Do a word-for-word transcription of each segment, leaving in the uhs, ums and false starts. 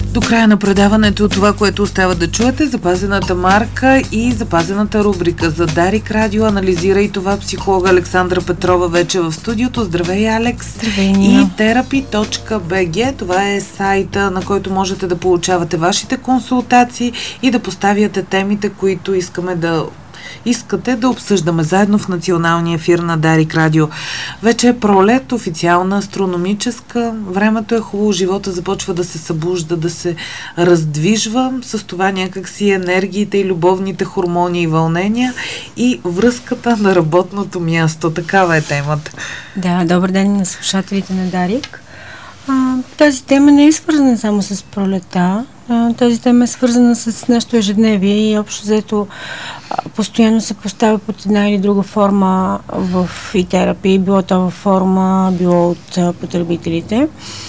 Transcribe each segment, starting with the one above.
До края на предаването това, което остава да чуете, запазената марка и запазената рубрика за Дарик Радио. Анализира и това психолога Александра Петрова вече в студиото. Здравей, Алекс! Здравей, и терапи точка би джи. Това е сайта, на който можете да получавате вашите консултации и да поставяте темите, които искаме да искате да обсъждаме заедно в националния ефир на Дарик Радио. Вече е пролет, официална, астрономическа. Времето е хубаво, живота започва да се събужда, да се раздвижва. С това някакси енергиите и любовните хормони и вълнения и връзката на работното място. Такава е темата. Да, добър ден на слушателите на Дарик. А, тази тема не е свързана само с пролета. А, тази тема е свързана с нашето ежедневие и общо взето постоянно се поставя под една или друга форма в и терапии, било то във форма, било от а, потребителите.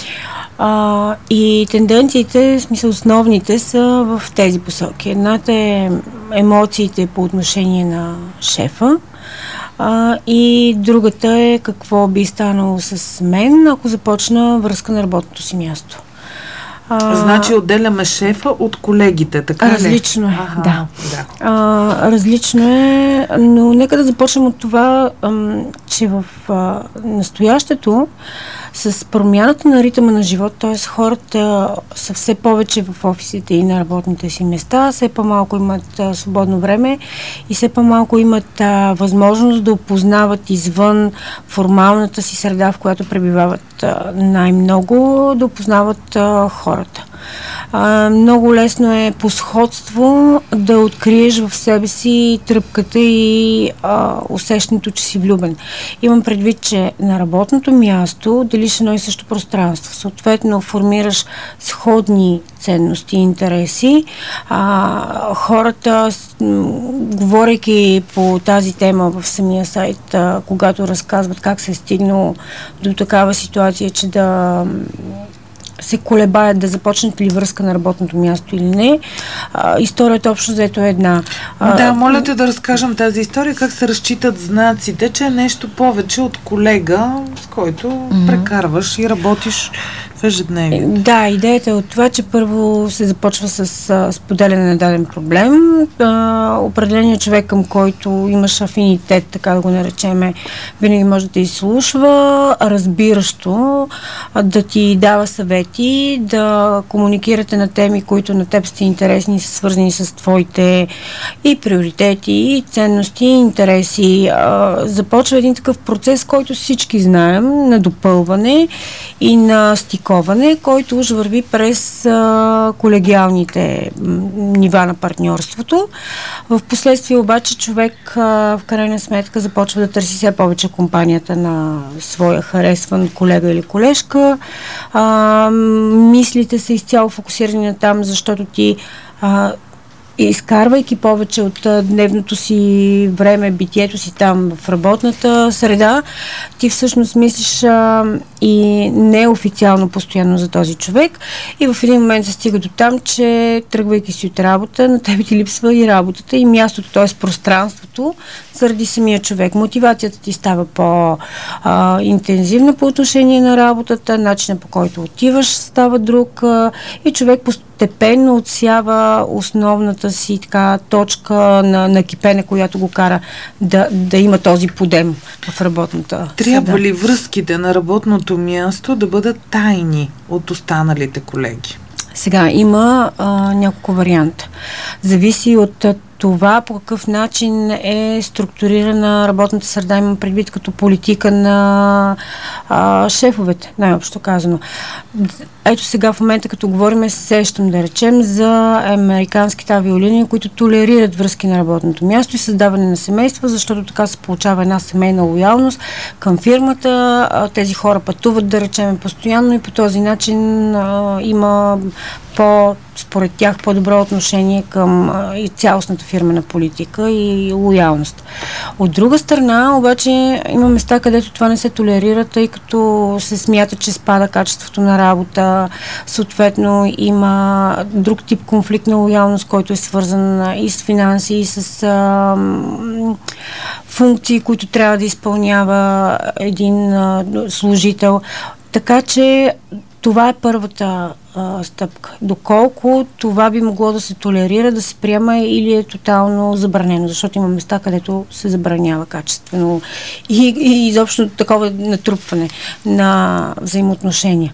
А, и тенденциите, в смисъл основните, са в тези посоки. Едната е емоциите по отношение на шефа, а, и другата е какво би станало с мен, ако започна връзка на работното си място. А, значи отделяме шефа от колегите, така ли? Различно е, Аха, да. да. А, различно е, но нека да започнем от това, ам, че в а, настоящето с промяната на ритъма на живот, т.е. хората са все повече в офисите и на работните си места, все по-малко имат а, свободно време и все по-малко имат а, възможност да опознават извън формалната си среда, в която пребивават а, най-много, да опознават а, хората. А, много лесно е по сходство да откриеш в себе си тръпката и а, усещането, че си влюбен. Имам предвид, че на работното място делиш едно и също пространство. Съответно, формираш сходни ценности и интереси. А, хората, говорейки по тази тема в самия сайт, а, когато разказват как се е стигнало до такава ситуация, че да се колебаят да започнат ли връзка на работното място или не. А, историята общо взето е една. А, да, моля те да разкажем тази история, как се разчитат знаците, че е нещо повече от колега, с който mm-hmm. прекарваш и работиш в ежедневие. Да, идеята е от това, че първо се започва с а, споделяне на даден проблем. А, определеният човек, към който имаш афинитет, така да го наречеме, винаги може да изслушва, разбиращо, а, да ти дава съвети, да комуникирате на теми, които на теб сте интересни, са свързани с твоите и приоритети, и ценности, и интереси. А, започва един такъв процес, който всички знаем, на допълване и на стиковане, който уж върви през а, колегиалните м, нива на партньорството. В последствие обаче човек а, в крайна сметка започва да търси все повече компанията на своя харесван колега или колежка. А, мислите са изцяло фокусирани на там, защото ти а, изкарвайки повече от а, дневното си време, битието си там в работната среда, ти всъщност мислиш а, и неофициално постоянно за този човек и в един момент се стига до там, че тръгвайки си от работа, на тебе ти липсва и работата и мястото, т.е. пространството заради самия човек. Мотивацията ти става по-интензивна по отношение на работата, начинът по който отиваш става друг а, и човек постепенно отсява основната си така точка на, на кипене, която го кара да, да има този подем в работната Трябва среда. ли връзките на работното място да бъдат тайни от останалите колеги? Сега има а, няколко варианта. Зависи от това по какъв начин е структурирана работната среда, имам предвид като политика на а, шефовете, най-общо казано. Ето сега в момента, като говорим, се сещам да речем за американските авиолинии, които толерират връзки на работното място и създаване на семейства, защото така се получава една семейна лоялност към фирмата. А, тези хора пътуват, да речем, постоянно и по този начин а, има по, според тях, по-добро отношение към а, и цялостната фирмена политика и лоялност. От друга страна, обаче, има места, където това не се толерира, тъй като се смята, че спада качеството на работа, съответно има друг тип конфликт на лоялност, който е свързан и с финанси, и с а, функции, които трябва да изпълнява един а, служител. Така че това е първата а, стъпка. Доколко това би могло да се толерира, да се приема или е тотално забранено, защото има места, където се забранява качествено и, и изобщо такова натрупване на взаимоотношения.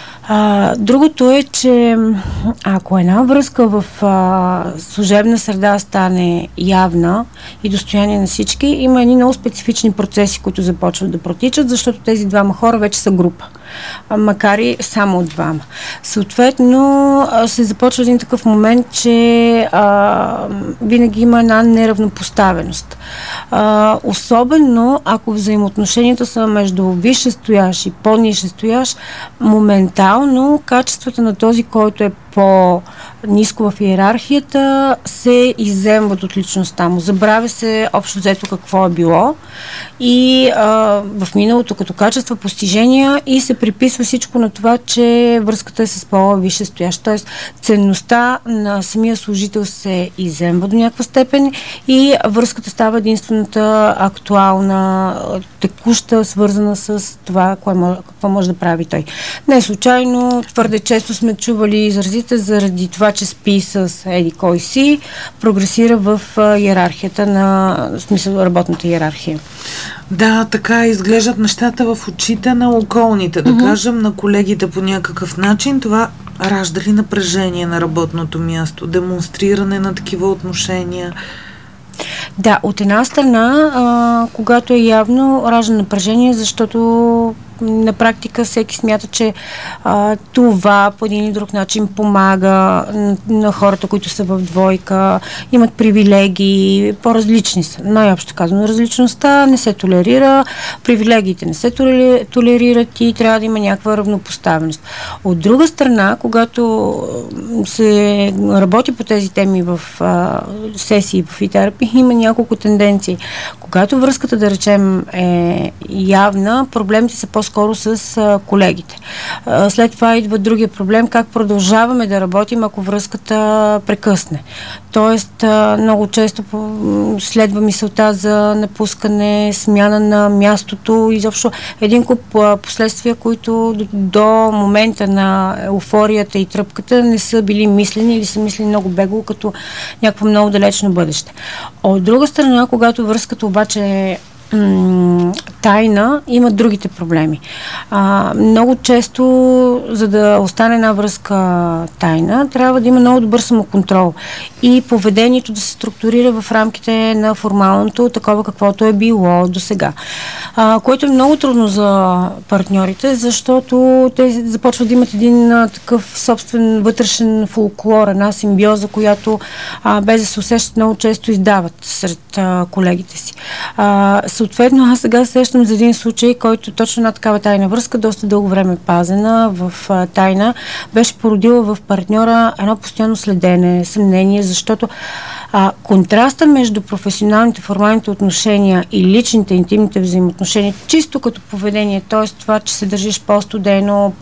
А, другото е, че ако една връзка в а, служебна среда стане явна и достояние на всички, има едни много специфични процеси, които започват да протичат, защото тези двама хора вече са група, а, макар и само от двама. Съответно, а, се започва един такъв момент, че а, винаги има една неравнопоставеност. А, особено ако взаимоотношенията са между висшестоящ и по-нисшестоящ, моментално но качествата на този, който е по-ниско в иерархията, се изземват от личността му. Забравя се общо взето какво е било и а, в миналото като качества, постижения и се приписва всичко на това, че връзката е с по-висше стоящ. Тоест ценността на самия служител се изземва до някаква степен и връзката става единствената актуална, текуща, свързана с това, какво може да прави той. Не случайно, твърде често сме чували изразите заради това, че спи с еди кой си, прогресира в иерархията на, в смисъл, работната иерархия. Да, така изглеждат нещата в очите на околните, да mm-hmm. кажем, на колегите по някакъв начин. Това ражда ли напрежение на работното място, демонстриране на такива отношения? Да, от една страна, а, когато е явно, ражда напрежение, защото на практика всеки смята, че а, това по един или друг начин помага на, на хората, които са в двойка, имат привилегии, по-различни са. Най-общо казано, различността не се толерира, привилегиите не се толерират и трябва да има някаква равнопоставеност. От друга страна, когато се работи по тези теми в а, сесии, в и-терапия, има няколко тенденции. Когато връзката, да речем, е явна, проблемите са по-скоро с а, колегите. А, след това идва другия проблем, как продължаваме да работим, ако връзката прекъсне. Тоест, а, много често по, следва мисълта за напускане, смяна на мястото, изобщо един куп а, последствия, които до, до момента на еуфорията и тръпката не са били мислени или са мислени много бегло, като някакво много далечно бъдеще. От друга страна, когато връзката обаче е м- тайна, имат другите проблеми. А, много често, за да остане една връзка тайна, трябва да има много добър самоконтрол и поведението да се структурира в рамките на формалното, такова каквото е било до сега. А, което е много трудно за партньорите, защото те започват да имат един а, такъв собствен вътрешен фолклор, една симбиоза, която а, без да се усещат, много често издават сред а, колегите си. А, съответно, аз сега сещам за един случай, който точно една такава тайна връзка, доста дълго време пазена в а, тайна, беше породила в партньора едно постоянно следене, съмнение, защото а, контраста между професионалните, формалните отношения и личните, интимните взаимоотношения, чисто като поведение, т.е. това, че се държиш по-студено,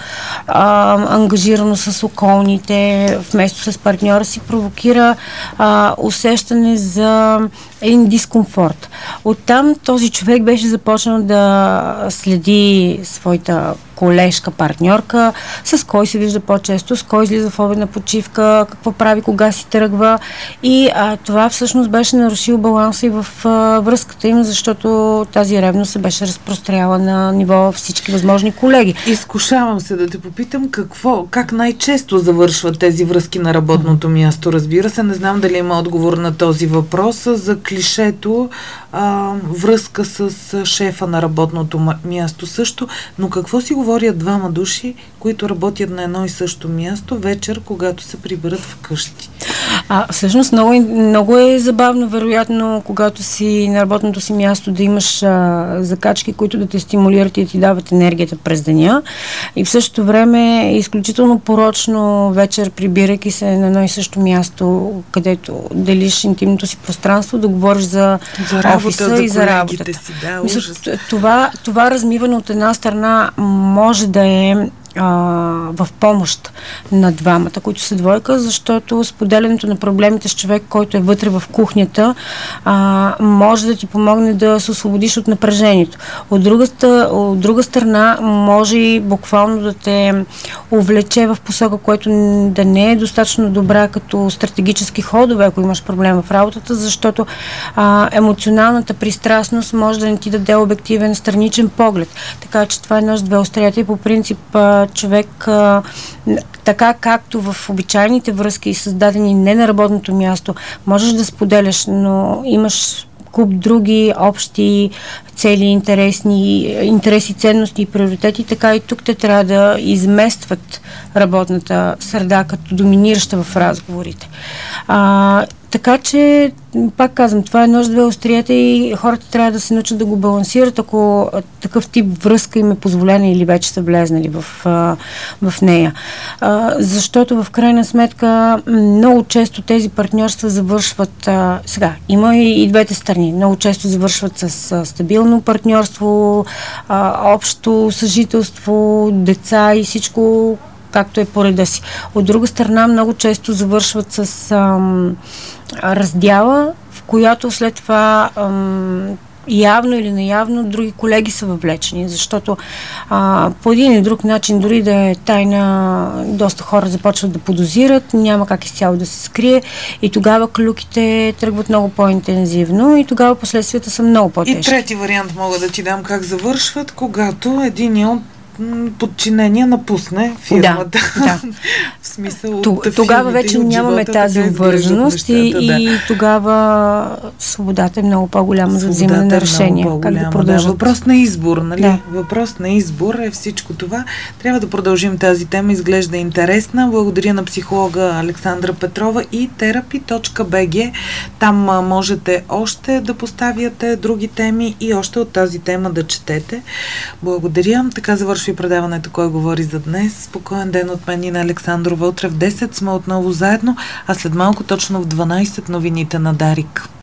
по-ангажирано с околните, вместо с партньора си, провокира а, усещане за един дискомфорт. Оттам този човек беше започнал да следи своята колежка, партньорка, с кой се вижда по-често, с кой излиза в обедна почивка, какво прави, кога си тръгва. И а, това всъщност беше нарушило баланса и в а, връзката им, защото тази ревност се беше разпростряла на ниво всички възможни колеги. Изкушавам се да те попитам какво, как най-често завършват тези връзки на работното място. Разбира се, не знам дали има отговор на този въпрос. За клишето а, връзка с шефа на работното място също, но какво си говорят двама души, които работят на едно и също място вечер, когато се приберат вкъщи? А, всъщност много, много е забавно, вероятно, когато си на работното си място да имаш а, закачки, които да те стимулират и да ти дават енергията през деня. И в същото време е изключително порочно вечер, прибирайки се на едно и също място, където делиш интимното си пространство, да говориш за, за работа, офиса за и за работата. Си, да, Мисля, това, това размиване от една страна може да е а, в помощ на двамата, които са двойка, защото споделянето на проблемите с човек, който е вътре в кухнята, а, може да ти помогне да се освободиш от напрежението. От друга, от друга страна, може и буквално да те увлече в посока, което да не е достатъчно добра като стратегически ходове, ако имаш проблем в работата, защото а, емоционалната пристрастност може да не ти даде обективен страничен поглед. Така че това е наш две острията и по принцип а, човек а, така както в обичайните връзки, създадени не на работното място, можеш да споделяш, но имаш куп други общи цели, интересни, интереси, ценности и приоритети, така и тук те трябва да изместват работната среда като доминираща в разговорите. А, така че, пак казвам, това е нож две острията и хората трябва да се научат да го балансират, ако такъв тип връзка им е позволена или вече са влезнали в, в нея. А, защото в крайна сметка много често тези партньорства завършват, а, сега, има и, и двете страни, много често завършват с а, стабилно партньорство, а, общо съжителство, деца и всичко, както е по реда си. От друга страна, много често завършват с ам, раздяла, в която след това ам, явно или неявно други колеги са въвлечени, защото а, по един или друг начин, дори да е тайна, доста хора започват да подозират, няма как изцяло да се скрие и тогава клюките тръгват много по-интензивно и тогава последствията са много по-тежки. И трети вариант мога да ти дам как завършват, когато един от подчинения напусне фирмата. Да, да. В смисъл Т- от тогава вече нямаме живота, тази обвързаност и, да. и тогава свободата е много по-голяма за взимане на решения. Как да продължат. Да, въпрос на избор, нали? Да. Въпрос на избор е всичко това. Трябва да продължим тази тема, изглежда интересна. Благодаря на психолога Александра Петрова и терапи точка би джи. Там а, можете още да поставяте други теми и още от тази тема да четете. Благодаря. Така завършва и предаването "Кой говори" за днес. Спокоен ден от мен и на Александрова. Утре в десет сме отново заедно, а след малко точно в дванайсет новините на Дарик.